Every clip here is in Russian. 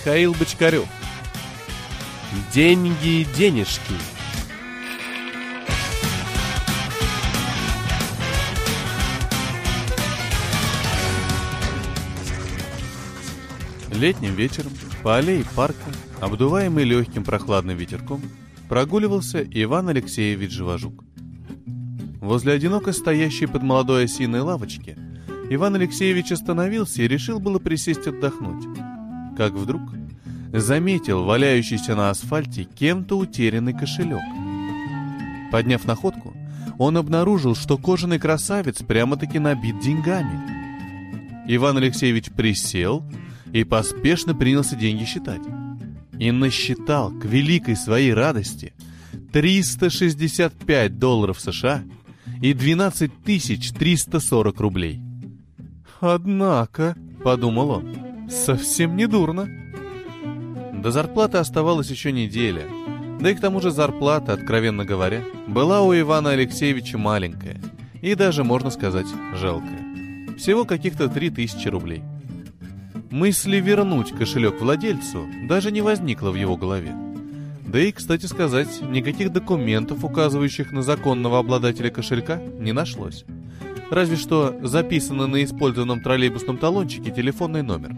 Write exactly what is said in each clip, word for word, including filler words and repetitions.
Михаил Бочкарев. Деньги, денежки. Летним вечером по аллее парка, обдуваемый легким прохладным ветерком, прогуливался Иван Алексеевич Живожук. Возле одиноко стоящей под молодой осиной лавочки Иван Алексеевич остановился и решил было присесть отдохнуть. Как вдруг заметил валяющийся на асфальте кем-то утерянный кошелек. Подняв находку, он обнаружил, что кожаный красавец прямо-таки набит деньгами. Иван Алексеевич присел и поспешно принялся деньги считать. И насчитал, к великой своей радости, триста шестьдесят пять долларов США и двенадцать тысяч триста сорок рублей. «Однако», — подумал он, — «совсем не дурно». До зарплаты оставалась еще неделя, да и к тому же зарплата, откровенно говоря, была у Ивана Алексеевича маленькая и даже, можно сказать, жалкая. Всего каких-то три тысячи рублей. Мысли вернуть кошелек владельцу даже не возникло в его голове. Да и, кстати сказать, никаких документов, указывающих на законного обладателя кошелька, не нашлось. Разве что записано на использованном троллейбусном талончике телефонный номер.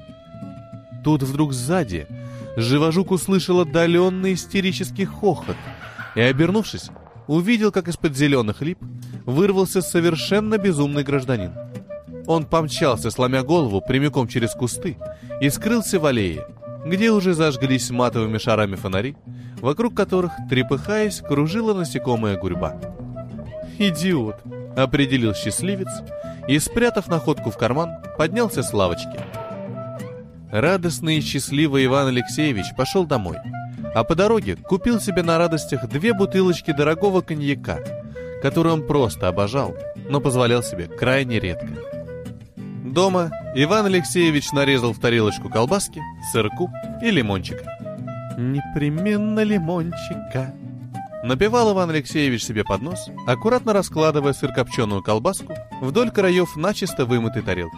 Тут вдруг сзади Живожук услышал отдаленный истерический хохот и, обернувшись, увидел, как из-под зеленых лип вырвался совершенно безумный гражданин. Он помчался, сломя голову, прямиком через кусты и скрылся в аллее, где уже зажглись матовыми шарами фонари, вокруг которых, трепыхаясь, кружила насекомая гурьба. «Идиот!» — определил счастливец и, спрятав находку в карман, поднялся с лавочки. Радостный и счастливый Иван Алексеевич пошел домой, а по дороге купил себе на радостях две бутылочки дорогого коньяка, который он просто обожал, но позволял себе крайне редко. Дома Иван Алексеевич нарезал в тарелочку колбаски, сырку и лимончика. «Непременно лимончика», — напевал Иван Алексеевич себе под нос, аккуратно раскладывая сырокопченую колбаску вдоль краев начисто вымытой тарелки.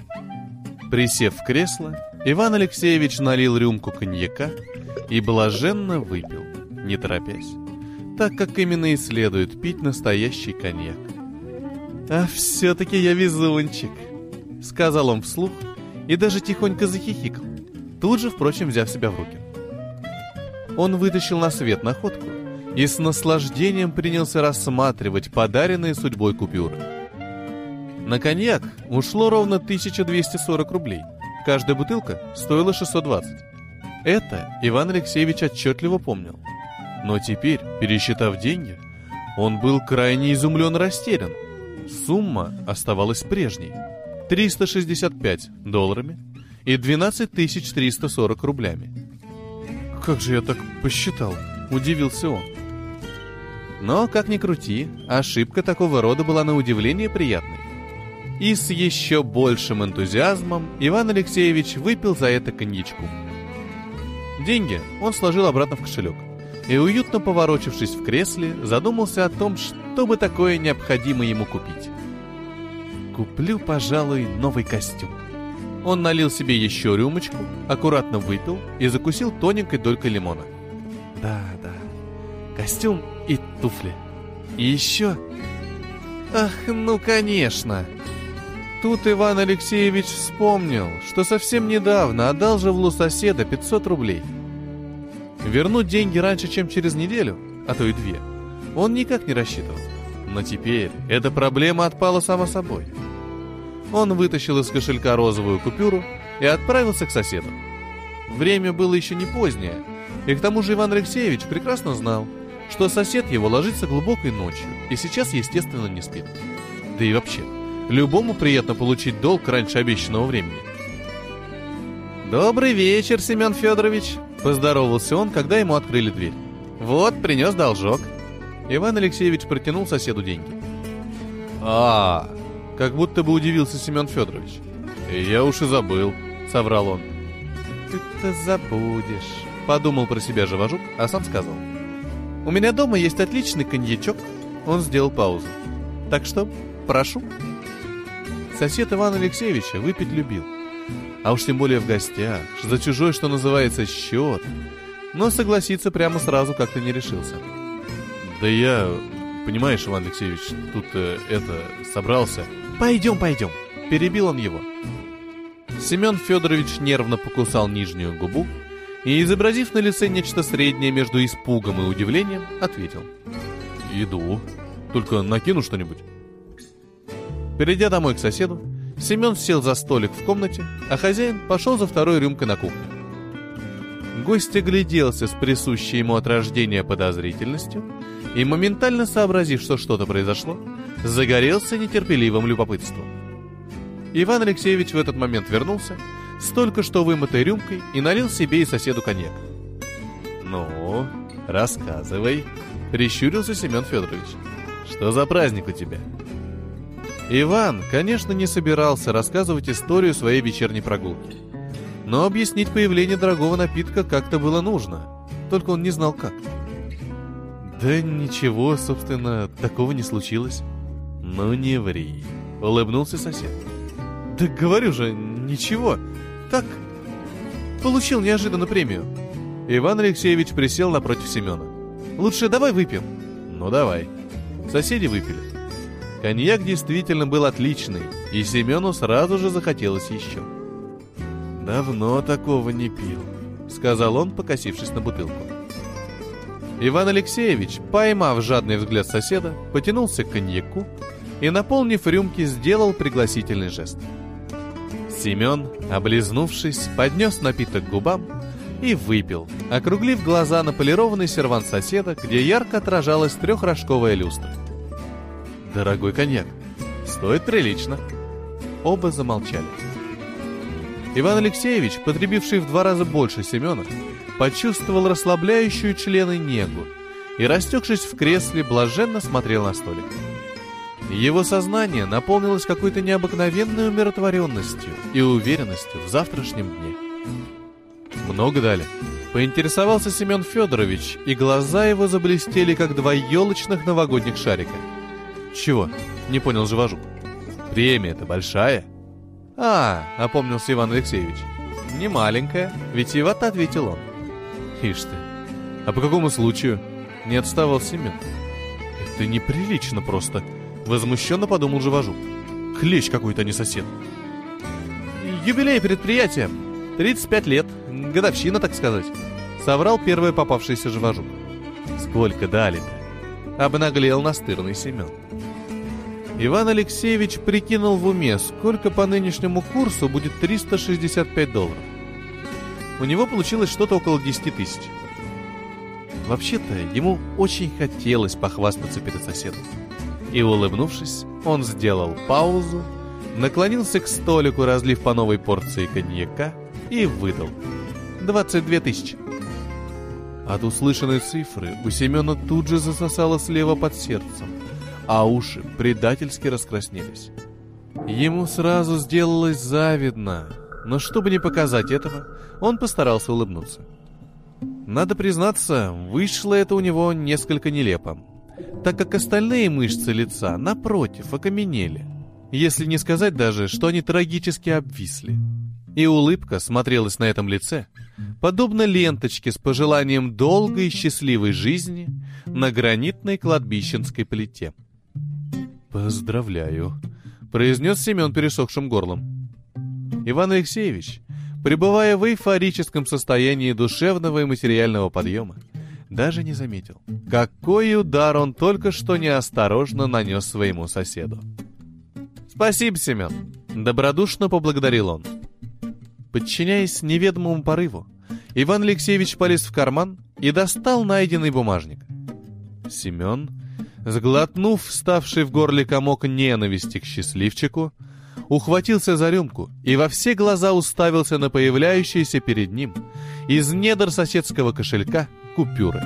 Присев в кресло, Иван Алексеевич налил рюмку коньяка и блаженно выпил, не торопясь, так как именно и следует пить настоящий коньяк. «А все-таки я везунчик», — сказал он вслух и даже тихонько захихикал, тут же, впрочем, взяв себя в руки. Он вытащил на свет находку и с наслаждением принялся рассматривать подаренные судьбой купюры. На коньяк ушло ровно тысяча двести сорок рублей. Каждая бутылка стоила шестьсот двадцать. Это Иван Алексеевич отчетливо помнил. Но теперь, пересчитав деньги, он был крайне изумлен и растерян. Сумма оставалась прежней – триста шестьдесят пять долларами и двенадцать тысяч триста сорок рублями. «Как же я так посчитал?» – удивился он. Но, как ни крути, ошибка такого рода была на удивление приятной. И с еще большим энтузиазмом Иван Алексеевич выпил за это коньячку. Деньги он сложил обратно в кошелек и, уютно поворочившись в кресле, задумался о том, что бы такое необходимо ему купить. «Куплю, пожалуй, новый костюм». Он налил себе еще рюмочку, аккуратно выпил и закусил тоненькой долькой лимона. «Да, да, костюм и туфли. И еще... Ах, ну конечно!» Тут Иван Алексеевич вспомнил, что совсем недавно одалживал у соседа пятьсот рублей. Вернуть деньги раньше, чем через неделю, а то и две, он никак не рассчитывал. Но теперь эта проблема отпала сама собой. Он вытащил из кошелька розовую купюру и отправился к соседу. Время было еще не позднее, и к тому же Иван Алексеевич прекрасно знал, что сосед его ложится глубокой ночью и сейчас, естественно, не спит. Да и вообще, любому приятно получить долг раньше обещанного времени. «Добрый вечер, Семен Федорович!» — поздоровался он, когда ему открыли дверь. «Вот, принес должок». Иван Алексеевич протянул соседу деньги. «А, как будто бы удивился Семен Федорович. Я уж и забыл», — соврал он. «Ты-то забудешь», — подумал про себя Живожук, а сам сказал. «У меня дома есть отличный коньячок». Он сделал паузу. «Так что, прошу». Сосед Ивана Алексеевича выпить любил. а уж тем более в гостях, за чужой, что называется, счет. Но согласиться прямо сразу как-то не решился. Да я, понимаешь, Иван Алексеевич, тут э, это, собрался. Пойдем, пойдем, перебил он его. Семен Федорович нервно покусал нижнюю губу и, изобразив на лице нечто среднее между испугом и удивлением, ответил: иду, только накину что-нибудь. Перейдя домой к соседу, Семен сел за столик в комнате, а хозяин пошел за второй рюмкой на кухню. Гость огляделся с присущей ему от рождения подозрительностью и, моментально сообразив, что что-то произошло, загорелся нетерпеливым любопытством. Иван Алексеевич в этот момент вернулся с только что вымытой рюмкой и налил себе и соседу коньяк. «Ну, рассказывай», — прищурился Семен Федорович. «Что за праздник у тебя?» Иван, конечно, не собирался рассказывать историю своей вечерней прогулки, но объяснить появление дорогого напитка как-то было нужно, только он не знал как. «Да ничего, собственно, такого не случилось». «Ну не ври», — улыбнулся сосед. «Да говорю же, ничего, так, получил неожиданно премию». Иван Алексеевич присел напротив Семена. «Лучше давай выпьем». «Ну давай». Соседи выпили. Коньяк действительно был отличный, и Семену сразу же захотелось еще. «Давно такого не пил», — сказал он, покосившись на бутылку. Иван Алексеевич, поймав жадный взгляд соседа, потянулся к коньяку и, наполнив рюмки, сделал пригласительный жест. Семен, облизнувшись, поднес напиток к губам и выпил, округлив глаза на полированный сервант соседа, где ярко отражалась трехрожковая люстра. «Дорогой коньяк, стоит прилично». Оба замолчали. Иван Алексеевич, потребивший в два раза больше Семена, почувствовал расслабляющую члены негу и, растекшись в кресле, блаженно смотрел на столик. Его сознание наполнилось какой-то необыкновенной умиротворенностью и уверенностью в завтрашнем дне. «Много дали?» — поинтересовался Семен Федорович, и глаза его заблестели, как два елочных новогодних шарика. «Чего?» — не понял Живожук. «Премия-то большая». «А, — опомнился Иван Алексеевич, — не маленькая, витиевато ответил он». «Ишь ты, а по какому случаю?» — не отставал Семен. «Это неприлично просто», — возмущенно подумал Живожук. «Клещ какой-то, не сосед». «Юбилей предприятия, тридцать пять лет, годовщина, так сказать», — соврал первый попавшийся Живожук. «Сколько дали-то?» — обнаглел настырный Семен. Иван Алексеевич прикинул в уме, сколько по нынешнему курсу будет триста шестьдесят пять долларов. У него получилось что-то около десять тысяч. Вообще-то, ему очень хотелось похвастаться перед соседом. И, улыбнувшись, он сделал паузу, наклонился к столику, разлив по новой порции коньяка, и выдал двадцать две тысячи. От услышанной цифры у Семена тут же засосало слева под сердцем, а уши предательски раскраснелись. Ему сразу сделалось завидно, но чтобы не показать этого, он постарался улыбнуться. Надо признаться, вышло это у него несколько нелепо, так как остальные мышцы лица, напротив, окаменели, если не сказать даже, что они трагически обвисли. И улыбка смотрелась на этом лице, подобно ленточке с пожеланием долгой и счастливой жизни на гранитной кладбищенской плите. «Поздравляю», — произнес Семен пересохшим горлом. Иван Алексеевич, пребывая в эйфорическом состоянии душевного и материального подъема, даже не заметил, какой удар он только что неосторожно нанес своему соседу. «Спасибо, Семен», — добродушно поблагодарил он. Подчиняясь неведомому порыву, Иван Алексеевич полез в карман и достал найденный бумажник. Семен, сглотнув ставший в горле комок ненависти к счастливчику, ухватился за рюмку и во все глаза уставился на появляющиеся перед ним из недр соседского кошелька купюры.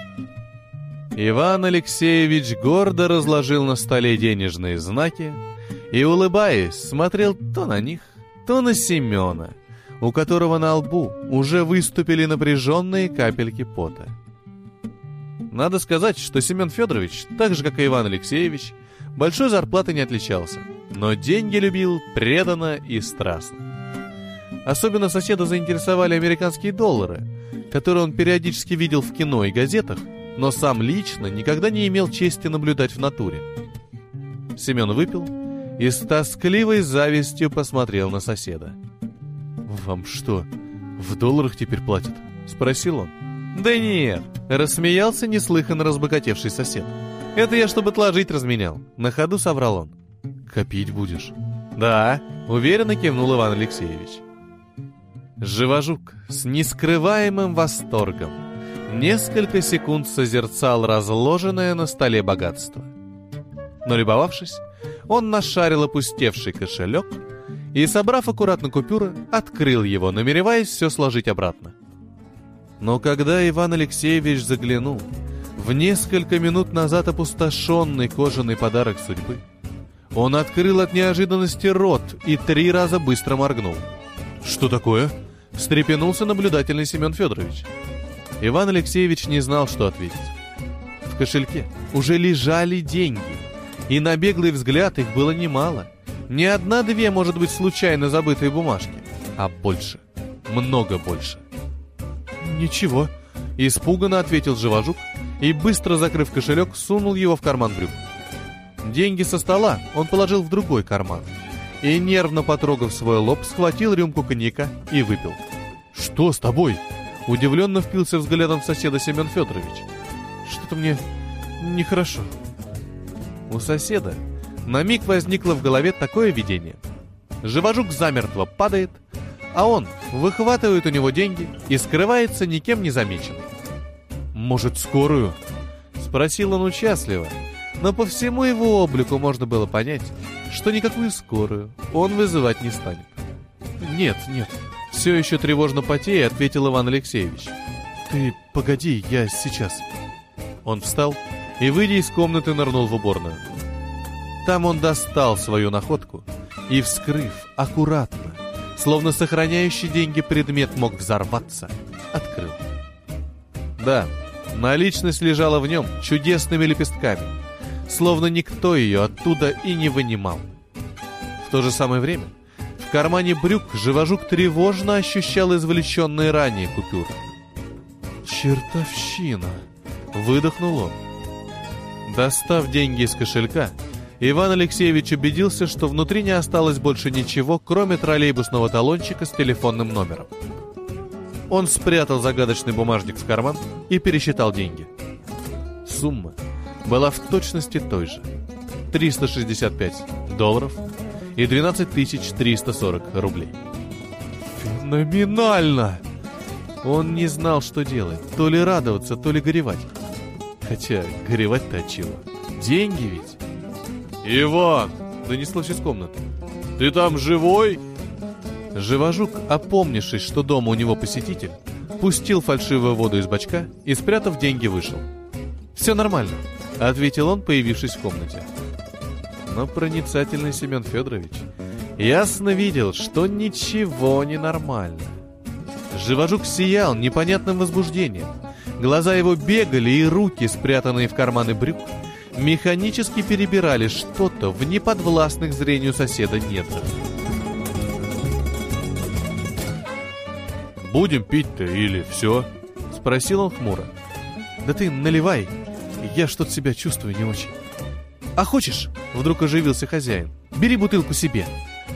Иван Алексеевич гордо разложил на столе денежные знаки и, улыбаясь, смотрел то на них, то на Семена, у которого на лбу уже выступили напряженные капельки пота. Надо сказать, что Семен Федорович, так же как и Иван Алексеевич, большой зарплатой не отличался, но деньги любил преданно и страстно. Особенно соседа заинтересовали американские доллары, которые он периодически видел в кино и газетах, но сам лично никогда не имел чести наблюдать в натуре. Семен выпил и с тоскливой завистью посмотрел на соседа. «Вам что, в долларах теперь платят?» — спросил он. «Да нет», — рассмеялся неслыханно разбогатевший сосед. «Это я, чтобы отложить, разменял». На ходу соврал он. «Копить будешь?» «Да», — уверенно кивнул Иван Алексеевич. Живожук с нескрываемым восторгом несколько секунд созерцал разложенное на столе богатство. Но, любовавшись, он нашарил опустевший кошелек и, собрав аккуратно купюры, открыл его, намереваясь все сложить обратно. Но когда Иван Алексеевич заглянул в несколько минут назад опустошенный кожаный подарок судьбы, он открыл от неожиданности рот и три раза быстро моргнул. «Что такое?» — встрепенулся наблюдательный Семен Федорович. Иван Алексеевич не знал, что ответить. В кошельке уже лежали деньги, и на беглый взгляд их было немало. Не одна-две, может быть, случайно забытые бумажки, а больше, много больше. «Ничего», — испуганно ответил Живожук и, быстро закрыв кошелек, сунул его в карман брюк. Деньги со стола он положил в другой карман и, нервно потрогав свой лоб, схватил рюмку коньяка и выпил. «Что с тобой?» — удивленно впился взглядом в соседа Семен Федорович. «Что-то мне нехорошо». У соседа на миг возникло в голове такое видение. Живожук замертво падает, а он выхватывает у него деньги и скрывается никем не замеченный. «Может, скорую?» — спросил он участливо, но по всему его облику можно было понять, что никакую скорую он вызывать не станет. «Нет, нет», — все еще тревожно потея ответил Иван Алексеевич. «Ты погоди, я сейчас». Он встал и, выйдя из комнаты, нырнул в уборную. Там он достал свою находку и, вскрыв аккуратно, словно сохраняющий деньги предмет мог взорваться, открыл. Да, наличность лежала в нем чудесными лепестками, словно никто ее оттуда и не вынимал. В то же самое время в кармане брюк Живожук тревожно ощущал извлеченные ранее купюры. «Чертовщина!» — выдохнул он. Достав деньги из кошелька, Иван Алексеевич убедился, что внутри не осталось больше ничего, кроме троллейбусного талончика с телефонным номером. Он спрятал загадочный бумажник в карман и пересчитал деньги. Сумма была в точности той же — триста шестьдесят пять долларов и двенадцать тысяч триста сорок рублей. Феноменально! Он не знал, что делать, то ли радоваться, то ли горевать. Хотя горевать-то от чего? Деньги ведь. «Иван!» — донеслось из комнаты. «Ты там живой?» Живожук, опомнившись, что дома у него посетитель, пустил фальшивую воду из бачка и, спрятав деньги, вышел. «Все нормально», — ответил он, появившись в комнате. Но проницательный Семен Федорович ясно видел, что ничего не нормально. Живожук сиял непонятным возбуждением. Глаза его бегали, и руки, спрятанные в карманы брюк, механически перебирали что-то в неподвластных зрению соседа недрах. «Будем пить-то или все?» — спросил он хмуро. «Да ты наливай, я что-то себя чувствую не очень». «А хочешь?» — вдруг оживился хозяин. «Бери бутылку себе».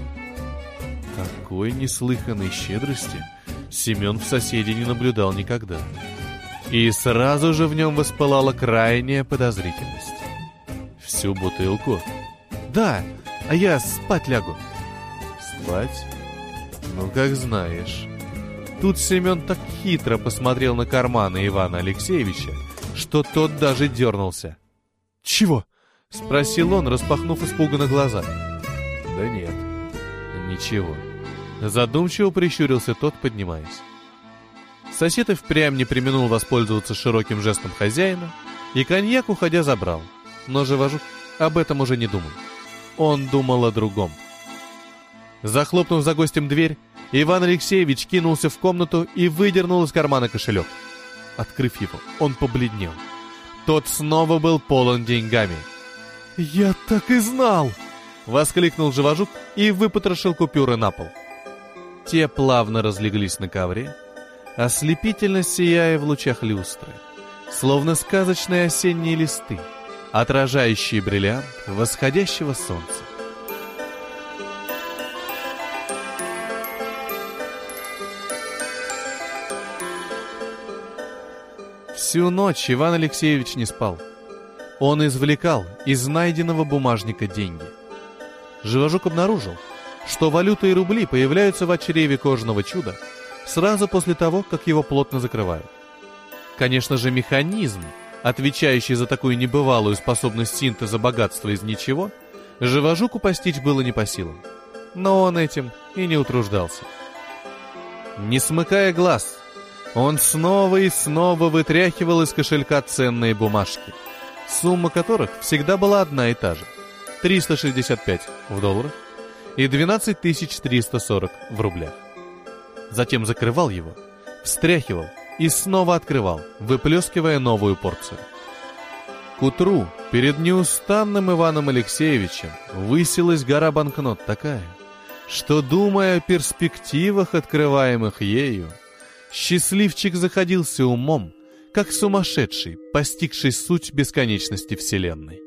Такой неслыханной щедрости Семен в соседе не наблюдал никогда. И сразу же в нем воспылала крайняя подозрительность. «Всю бутылку?» «Да, а я спать лягу». «Спать? Ну, как знаешь». Тут Семен так хитро посмотрел на карманы Ивана Алексеевича, что тот даже дернулся. «Чего?» — спросил он, распахнув испуганно глаза. «Да нет, ничего». Задумчиво прищурился тот, поднимаясь. Сосед и впрямь не преминул воспользоваться широким жестом хозяина, и коньяк, уходя, забрал. Но Живожук об этом уже не думал. Он думал о другом. Захлопнув за гостем дверь, Иван Алексеевич кинулся в комнату и выдернул из кармана кошелек. Открыв его, он побледнел. Тот снова был полон деньгами. «Я так и знал!» — воскликнул Живожук и выпотрошил купюры на пол. Те плавно разлеглись на ковре, ослепительно сияя в лучах люстры, словно сказочные осенние листы, отражающие бриллиант восходящего солнца. Всю ночь Иван Алексеевич не спал. Он извлекал из найденного бумажника деньги. Живожук обнаружил, что валюта и рубли появляются в чреве кожаного чуда сразу после того, как его плотно закрывают. Конечно же, механизм, отвечающий за такую небывалую способность синтеза богатства из ничего, Живожуку постичь было не по силам. Но он этим и не утруждался. Не смыкая глаз, он снова и снова вытряхивал из кошелька ценные бумажки, сумма которых всегда была одна и та же – триста шестьдесят пять в долларах и двенадцать тысяч триста сорок в рублях. Затем закрывал его, встряхивал и снова открывал, выплескивая новую порцию. К утру перед неустанным Иваном Алексеевичем высилась гора банкнот такая, что, думая о перспективах, открываемых ею, счастливчик заходился умом, как сумасшедший, постигший суть бесконечности Вселенной.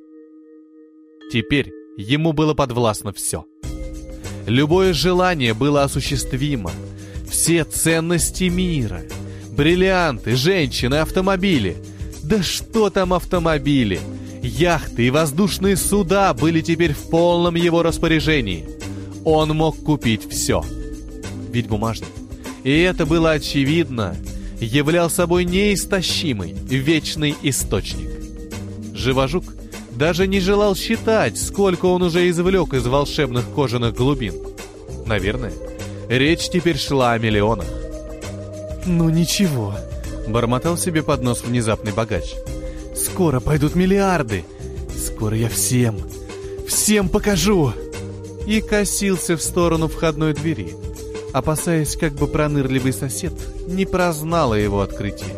Теперь ему было подвластно все. Любое желание было осуществимо. Все ценности мира, бриллианты, женщины, автомобили. Да что там автомобили? Яхты и воздушные суда были теперь в полном его распоряжении. Он мог купить все. Ведь бумажник, и это было очевидно, являл собой неистощимый, вечный источник. Живожук даже не желал считать, сколько он уже извлек из волшебных кожаных глубин. Наверное, речь теперь шла о миллионах. «Ну ничего», — бормотал себе под нос внезапный богач. «Скоро пойдут миллиарды. Скоро я всем, всем покажу». И косился в сторону входной двери, опасаясь, как бы пронырливый сосед не прознал о его открытии.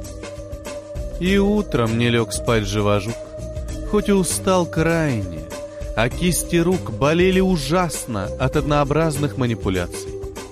И утром не лег спать Живожук, хоть и устал крайне, а кисти рук болели ужасно от однообразных манипуляций.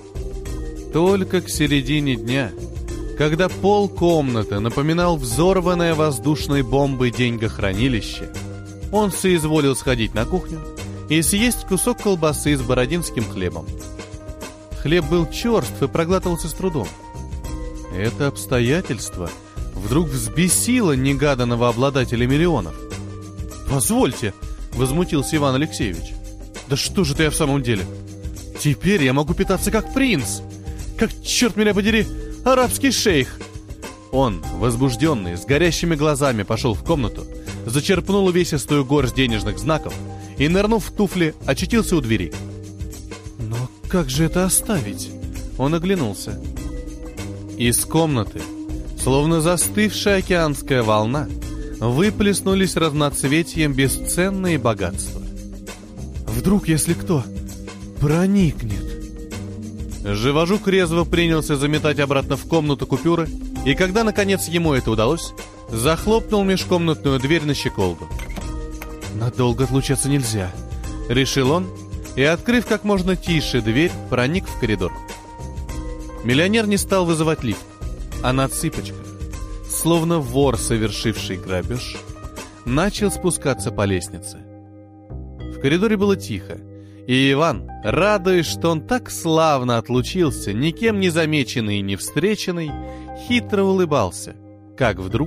Только к середине дня, когда пол комнаты напоминал взорванное воздушной бомбой деньгохранилище, он соизволил сходить на кухню и съесть кусок колбасы с бородинским хлебом. Хлеб был черств и проглатывался с трудом. Это обстоятельство вдруг взбесило негаданного обладателя миллионов. «Позвольте», — возмутился Иван Алексеевич, — «да что же ты я в самом деле? Теперь я могу питаться как принц, как, черт меня подери, арабский шейх». Он, возбужденный, с горящими глазами пошел в комнату, зачерпнул увесистую горсть денежных знаков и, нырнув в туфли, очутился у двери. «Но как же это оставить?» Он оглянулся. Из комнаты, словно застывшая океанская волна, выплеснулись разноцветием бесценные богатства. «Вдруг, если кто, проникнет?» Живожук резво принялся заметать обратно в комнату купюры, и когда, наконец, ему это удалось, захлопнул межкомнатную дверь на щеколду. «Надолго отлучаться нельзя», — решил он, и, открыв как можно тише дверь, проник в коридор. Миллионер не стал вызывать лифт, а на цыпочках, словно вор, совершивший грабеж, начал спускаться по лестнице. В коридоре было тихо, и Иван, радуясь, что он так славно отлучился, никем не замеченный и не встреченный, хитро улыбался, как вдруг...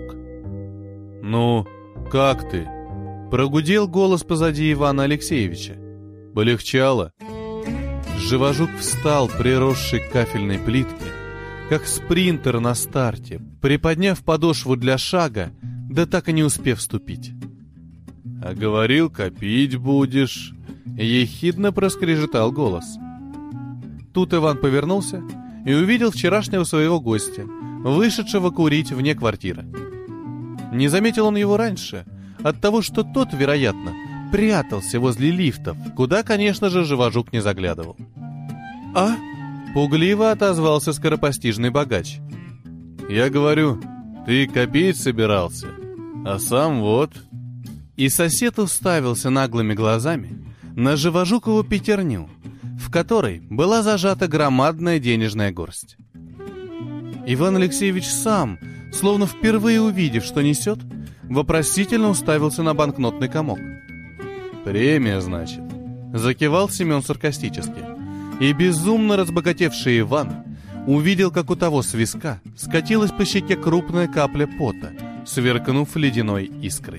«Ну, как ты?» — прогудел голос позади Ивана Алексеевича. «Полегчало?» Живожук встал, приросший к кафельной плитке, как спринтер на старте, приподняв подошву для шага, да так и не успев вступить. «А говорил, копить будешь», — ехидно проскрежетал голос. Тут Иван повернулся и увидел вчерашнего своего гостя, вышедшего курить вне квартиры. Не заметил он его раньше, от того, что тот, вероятно, прятался возле лифтов, куда, конечно же, Живожук не заглядывал. «А?» — пугливо отозвался скоропостижный богач. «Я говорю, ты копить собирался, а сам вот...» И сосед уставился наглыми глазами на Живожукову пятерню, в которой была зажата громадная денежная горсть. Иван Алексеевич сам, словно впервые увидев, что несет, вопросительно уставился на банкнотный комок. «Премия, значит?» — закивал Семен саркастически. И безумно разбогатевший Иван увидел, как у того с виска скатилась по щеке крупная капля пота, сверкнув ледяной искрой.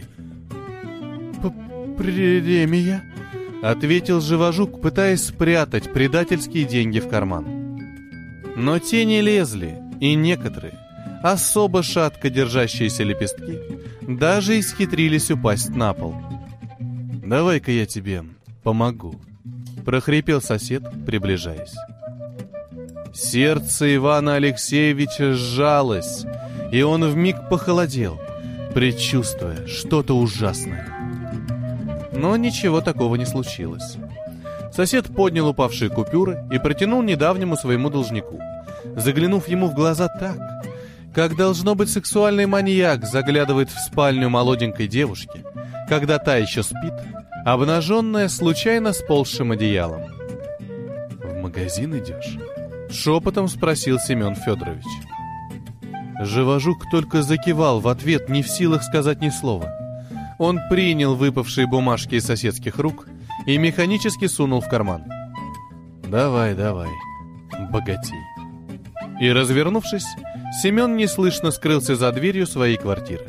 «Премия?» — ответил Живожук, пытаясь спрятать предательские деньги в карман. Но тени лезли, и некоторые, особо шатко держащиеся лепестки, даже исхитрились упасть на пол. «Давай-ка я тебе помогу», — прохрипел сосед, приближаясь. Сердце Ивана Алексеевича сжалось, и он вмиг похолодел, предчувствуя что-то ужасное. Но ничего такого не случилось. Сосед поднял упавшие купюры и протянул недавнему своему должнику, заглянув ему в глаза так, как, должно быть, сексуальный маньяк заглядывает в спальню молоденькой девушки, когда та еще спит, обнаженная случайно сползшим одеялом. «В магазин идешь?» — шепотом спросил Семен Федорович. Живожук только закивал в ответ, не в силах сказать ни слова. Он принял выпавшие бумажки из соседских рук и механически сунул в карман. «Давай, давай, богатей». И, развернувшись, Семен неслышно скрылся за дверью своей квартиры.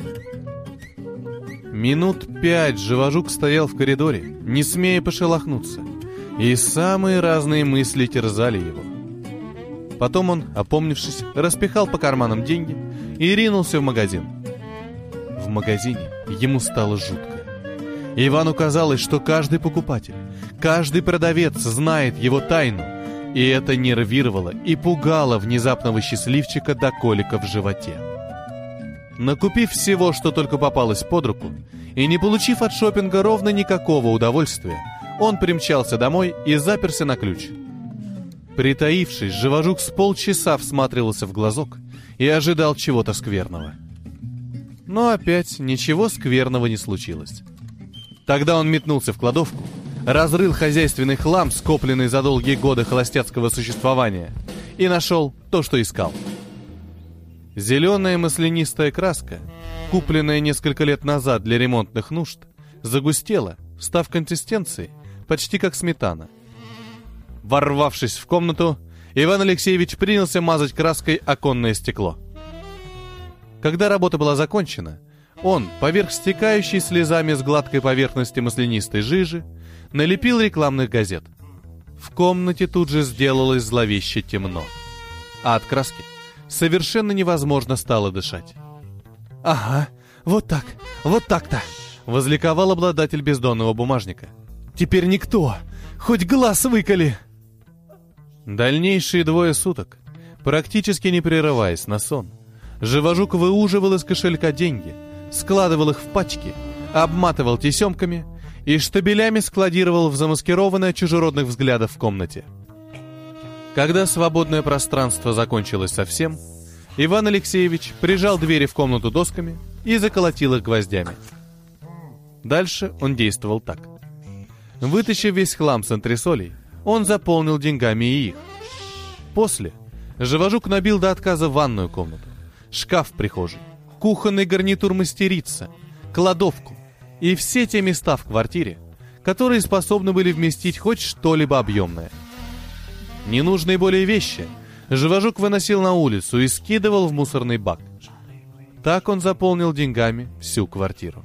Минут пять Живожук стоял в коридоре, не смея пошелохнуться, и самые разные мысли терзали его. Потом он, опомнившись, распихал по карманам деньги и ринулся в магазин. В магазине ему стало жутко. Ивану казалось, что каждый покупатель, каждый продавец знает его тайну, и это нервировало и пугало внезапного счастливчика до колика в животе. Накупив всего, что только попалось под руку, и не получив от шопинга ровно никакого удовольствия, он примчался домой и заперся на ключ. Притаившись, Живожук с полчаса всматривался в глазок и ожидал чего-то скверного. Но опять ничего скверного не случилось. Тогда он метнулся в кладовку, разрыл хозяйственный хлам, скопленный за долгие годы холостяцкого существования, и нашел то, что искал. Зеленая маслянистая краска, купленная несколько лет назад для ремонтных нужд, загустела, став консистенцией почти как сметана. Ворвавшись в комнату, Иван Алексеевич принялся мазать краской оконное стекло. Когда работа была закончена, он, поверх стекающей слезами с гладкой поверхности маслянистой жижи, налепил рекламных газет. В комнате тут же сделалось зловеще темно, а от краски совершенно невозможно стало дышать. «Ага, вот так, вот так-то!» — возликовал обладатель бездонного бумажника. «Теперь никто, хоть глаз выколи!» Дальнейшие двое суток, практически не прерываясь на сон, Живожук выуживал из кошелька деньги, складывал их в пачки, обматывал тесемками и штабелями складировал в замаскированное от чужеродных взглядов в комнате. Когда свободное пространство закончилось совсем, Иван Алексеевич прижал двери в комнату досками и заколотил их гвоздями. Дальше он действовал так. Вытащив весь хлам с антресолей, он заполнил деньгами и их. После Живожук набил до отказа ванную комнату, шкаф в прихожей, кухонный гарнитур мастерица, кладовку и все те места в квартире, которые способны были вместить хоть что-либо объемное. Ненужные более вещи Живожук выносил на улицу и скидывал в мусорный бак. Так он заполнил деньгами всю квартиру.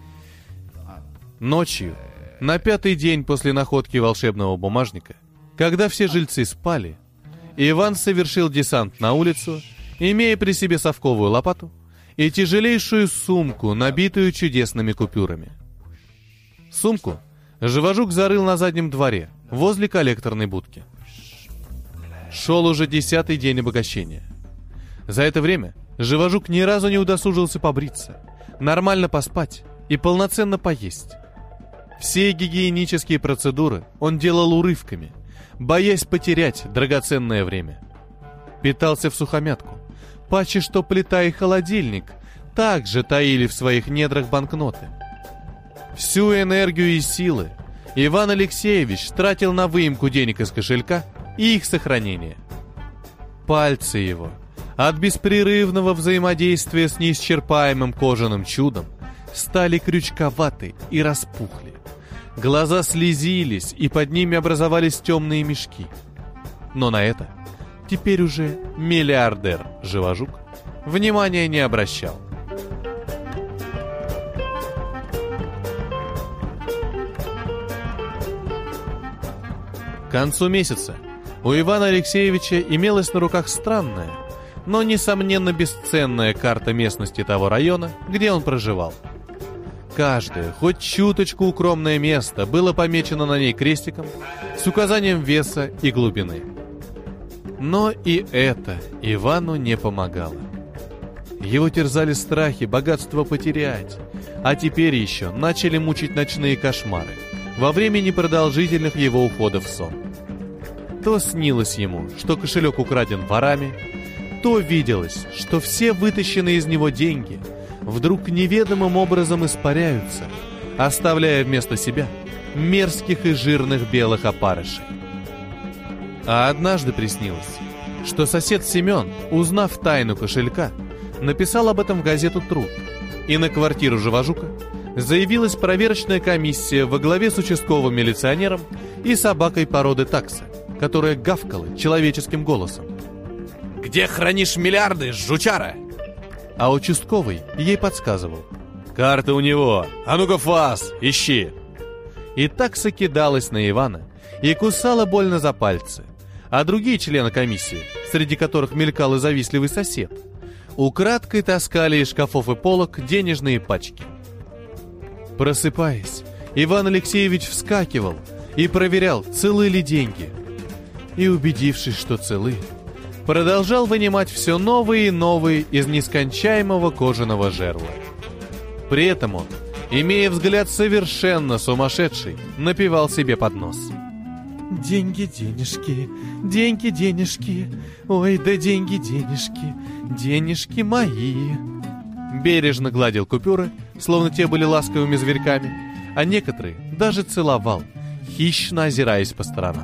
Ночью, на пятый день после находки волшебного бумажника, когда все жильцы спали, Иван совершил десант на улицу, имея при себе совковую лопату и тяжелейшую сумку, набитую чудесными купюрами. Сумку Живожук зарыл на заднем дворе, возле коллекторной будки. Шел уже десятый день обогащения. За это время Живожук ни разу не удосужился побриться, нормально поспать и полноценно поесть. Все гигиенические процедуры он делал урывками, боясь потерять драгоценное время. Питался всухомятку, паче что плита и холодильник также таили в своих недрах банкноты. Всю энергию и силы Иван Алексеевич тратил на выемку денег из кошелька и их сохранение. Пальцы его от беспрерывного взаимодействия с неисчерпаемым кожаным чудом стали крючковаты и распухли. Глаза слезились, и под ними образовались темные мешки. Но на это теперь уже миллиардер Живожук внимания не обращал. К концу месяца у Ивана Алексеевича имелась на руках странная, но, несомненно, бесценная карта местности того района, где он проживал. Каждое, хоть чуточку укромное место было помечено на ней крестиком с указанием веса и глубины. Но и это Ивану не помогало. Его терзали страхи богатство потерять, а теперь еще начали мучить ночные кошмары во время непродолжительных его уходов в сон. То снилось ему, что кошелек украден ворами, то виделось, что все вытащенные из него деньги вдруг неведомым образом испаряются, оставляя вместо себя мерзких и жирных белых опарышей. А однажды приснилось, что сосед Семен, узнав тайну кошелька, написал об этом в газету «Труд», и на квартиру Живожука заявилась проверочная комиссия во главе с участковым милиционером и собакой породы такса, которая гавкала человеческим голосом. «Где хранишь миллиарды, жучара?» А участковый ей подсказывал: «Карта у него, а ну-ка фас, ищи!» И такса кидалась на Ивана и кусала больно за пальцы, а другие члены комиссии, среди которых мелькал и завистливый сосед, украдкой таскали из шкафов и полок денежные пачки. Просыпаясь, Иван Алексеевич вскакивал и проверял, целы ли деньги. И, убедившись, что целы, продолжал вынимать все новые и новые из нескончаемого кожаного жерла. При этом он, имея взгляд совершенно сумасшедший, напевал себе под нос: «Деньги-денежки, деньги-денежки, ой, да деньги-денежки, денежки мои». Бережно гладил купюры, словно те были ласковыми зверьками, а некоторые даже целовал, хищно озираясь по сторонам.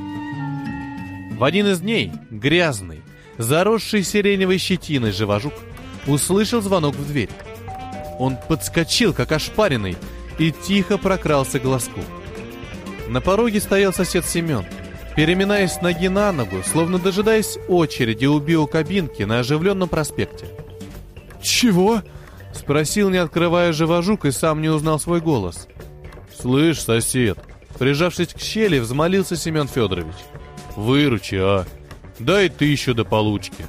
В один из дней грязный, заросший сиреневой щетиной Живожук услышал звонок в дверь. Он подскочил, как ошпаренный, и тихо прокрался к глазку. На пороге стоял сосед Семен, переминаясь с ноги на ногу, словно дожидаясь очереди у биокабинки на оживленном проспекте. «Чего?» — спросил, не открывая Живожук, и сам не узнал свой голос. «Слышь, сосед!» — прижавшись к щели, взмолился Семен Федорович. «Выручи, а! Дай тысячу до получки!»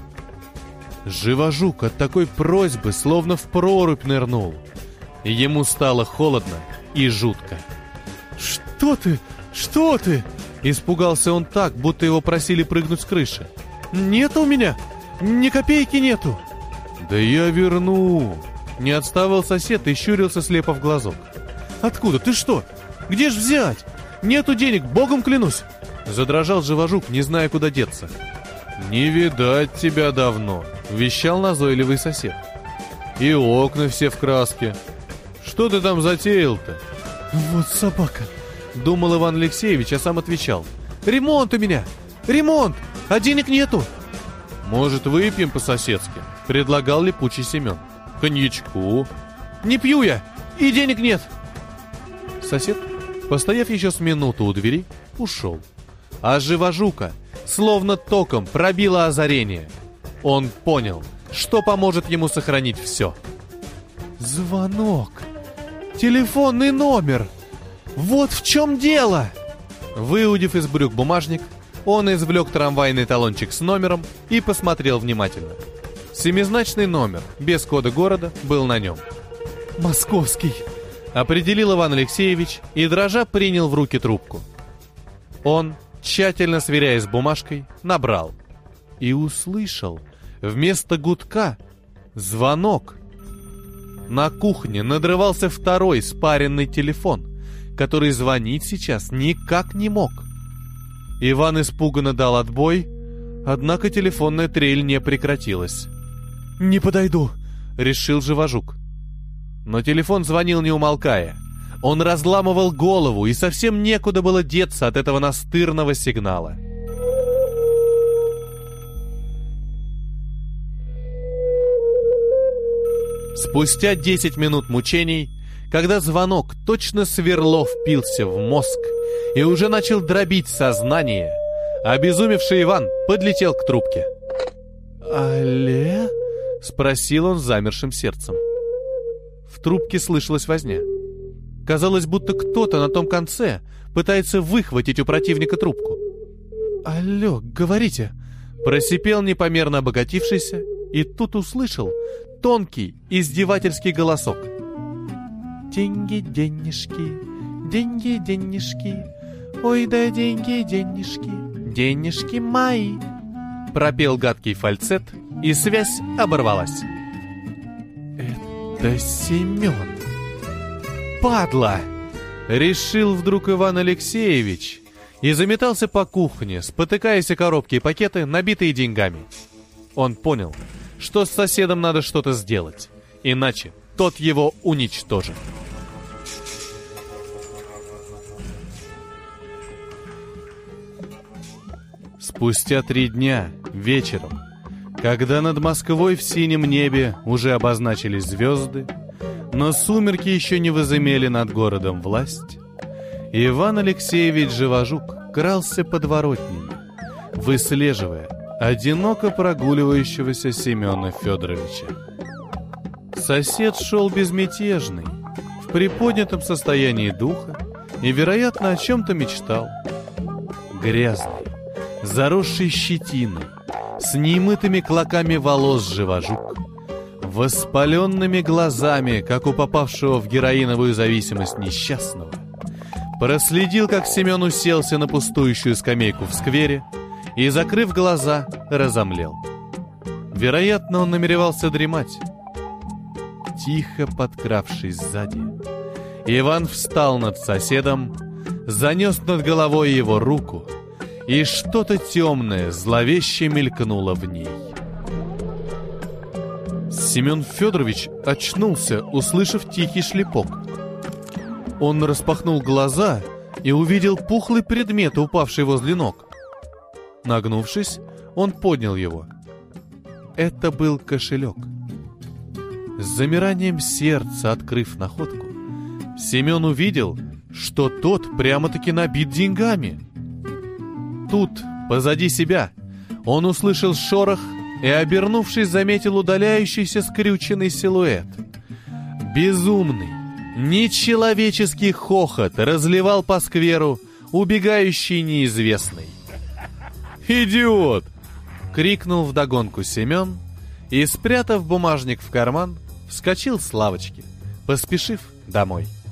Живожук от такой просьбы словно в прорубь нырнул. Ему стало холодно и жутко. «Что ты? Что ты?» Испугался он так, будто его просили прыгнуть с крыши. «Нет у меня! Ни копейки нету!» «Да я верну!» Не отставал сосед и щурился слепо в глазок. «Откуда? Ты что? Где ж взять? Нету денег, богом клянусь!» Задрожал Живожук, не зная, куда деться. «Не видать тебя давно», — вещал назойливый сосед. «И окна все в краске. Что ты там затеял-то?» «Вот собака», — думал Иван Алексеевич, а сам отвечал. «Ремонт у меня! Ремонт! А денег нету!» «Может, выпьем по-соседски?» — предлагал липучий Семен. «Коньячку?» «Не пью я! И денег нет!» Сосед, постояв еще с минуту у двери, ушел. А Живожука словно током пробило озарение. Он понял, что поможет ему сохранить все. Звонок. Телефонный номер. Вот в чем дело. Выудив из брюк бумажник, он извлек трамвайный талончик с номером и посмотрел внимательно. Семизначный номер, без кода города, был на нем. «Московский», — определил Иван Алексеевич и, дрожа, принял в руки трубку. Он, тщательно сверяясь с бумажкой, набрал и услышал вместо гудка звонок. На кухне надрывался второй спаренный телефон, который звонить сейчас никак не мог. Иван испуганно дал отбой, однако телефонная трель не прекратилась. «Не подойду», — решил Живожук. Но телефон звонил не умолкая. Он разламывал голову, и совсем некуда было деться от этого настырного сигнала. Спустя десять минут мучений, когда звонок точно сверло впился в мозг и уже начал дробить сознание, обезумевший Иван подлетел к трубке. «Алле?» — спросил он замершим сердцем. В трубке слышалась возня. Казалось, будто кто-то на том конце пытается выхватить у противника трубку. «Алло, говорите!» — просипел непомерно обогатившийся, и тут услышал тонкий, издевательский голосок. «Деньги, денежки, деньги, денежки, ой да деньги, денежки, денежки мои!» Пропел гадкий фальцет, и связь оборвалась. «Это Семен! Падла!» — решил вдруг Иван Алексеевич и заметался по кухне, спотыкаясь о коробки и пакеты, набитые деньгами. Он понял, что с соседом надо что-то сделать, иначе тот его уничтожит. Спустя три дня, вечером, когда над Москвой в синем небе уже обозначились звезды, но сумерки еще не возымели над городом власть, Иван Алексеевич Живожук крался подворотнями, выслеживая одиноко прогуливающегося Семена Федоровича. Сосед шел безмятежный, в приподнятом состоянии духа и, вероятно, о чем-то мечтал. Грязный, заросший щетиной, с немытыми клоками волос Живожук, воспаленными глазами, как у попавшего в героиновую зависимость несчастного, проследил, как Семен уселся на пустующую скамейку в сквере и, закрыв глаза, разомлел. Вероятно, он намеревался дремать. Тихо подкравшись сзади, Иван встал над соседом, занес над головой его руку, и что-то темное зловеще мелькнуло в ней. Семен Федорович очнулся, услышав тихий шлепок. Он распахнул глаза и увидел пухлый предмет, упавший возле ног. Нагнувшись, он поднял его. Это был кошелек. С замиранием сердца, открыв находку, Семен увидел, что тот прямо-таки набит деньгами. Тут, позади себя, он услышал шорох и, обернувшись, заметил удаляющийся скрюченный силуэт. Безумный, нечеловеческий хохот разливал по скверу убегающий неизвестный. «Идиот!» — крикнул вдогонку Семен и, спрятав бумажник в карман, вскочил с лавочки, поспешив домой.